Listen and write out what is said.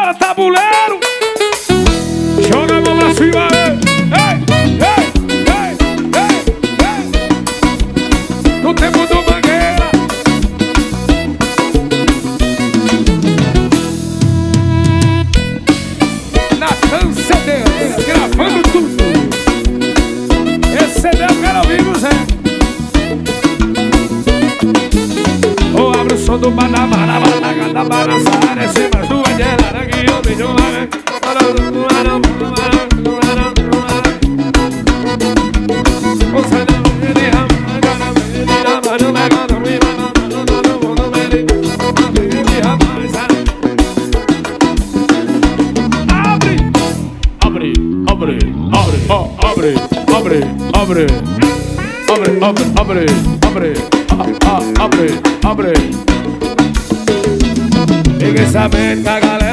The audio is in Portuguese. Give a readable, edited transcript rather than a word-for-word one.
Bora, tabuleiro! Joga a mão pra cima, ei, ei, ei, ei, ei. No tempo do Mangueira. Natan CDs, gravando tudo. Esse CD eu quero ouvir, Zé. Oh, abre o som do Banamara, Banagada, Barassara, esse mais do Adela, aqui eu beijo lá, né? Abre. Fiquei sabendo que a galera